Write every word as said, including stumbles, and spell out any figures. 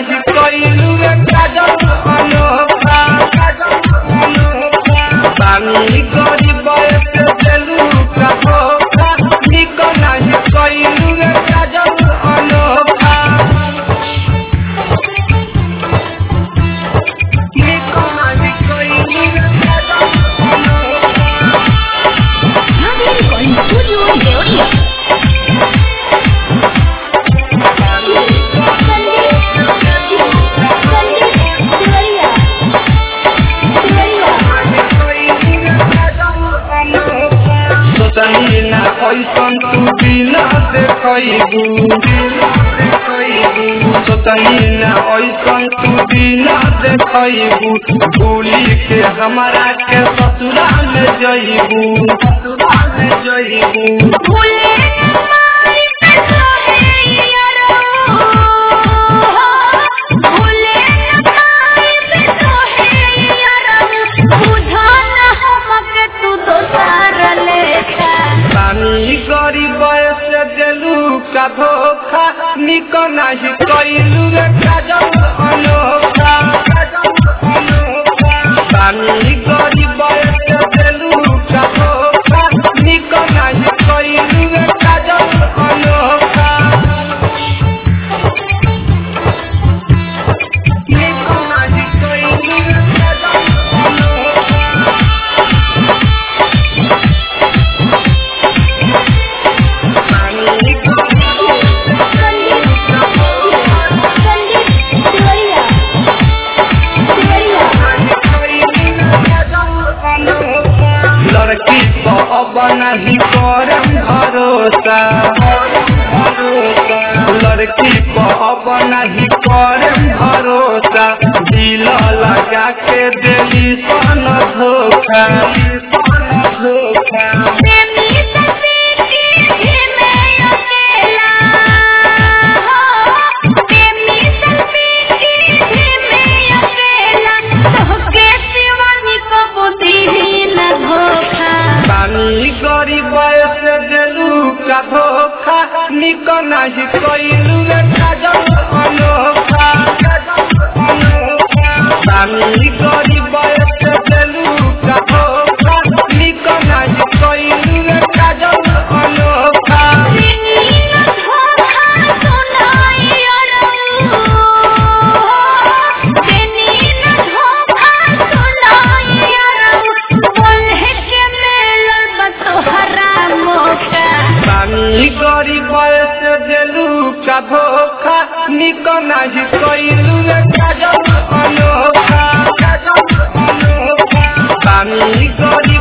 नहीं कइलू रे काजल अनोखा पानी गरीब से देलू का धोखा निक नहीं कइलू रे काजल अनोखा निक नहीं कइलू रे काजल सोचनीना ऐसन तू बिना देखबू सोचनीना ऐसन तू बिना देखबू भूली के हमारा के ससुरा में जइबू ससुरा में जइबू गरीब से देलू का धोखा निक नहीं कइलू रे काजल अनोखा पानी गरीब से देलू का धोखा निक नहीं कइलू रे काजल अनोखा निक नहीं कइलू रे काजल लड़की तो अब नहीं करम भरोसा लड़की को अब नहीं करम भरोसा दिल लगा के देली सन धोखा धोखा गरीब से देलू का धोखा निक नहीं कइलू रे काजल अनोखा पानी गरीब से देलू का धोखा निक नहीं कइलू रे काजल अनोखा गरीब से देलू का धोखा निक नहीं कइलू रे काजल अनोखा पानी गरीब